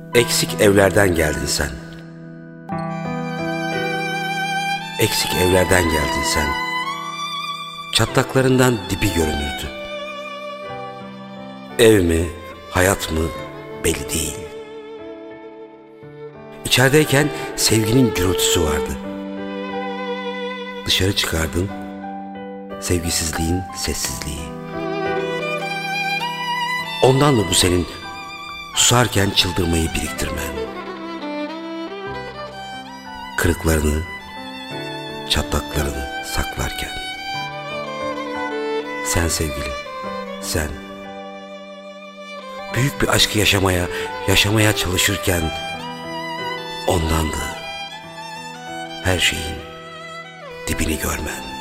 Eksik evlerden geldin sen. Eksik evlerden geldin sen. Çatlaklarından dibi görünürdü. Ev mi, hayat mı belli değil. İçerideyken sevginin gürültüsü vardı. Dışarı çıkardın, sevgisizliğin sessizliği. Ondan mı bu senin susarken çıldırmayı biriktirmen? Kırıklarını, çatlaklarını saklarken. Sen sevgili, sen. Büyük bir aşkı yaşamaya çalışırken ondandı her şeyin dibini görmen.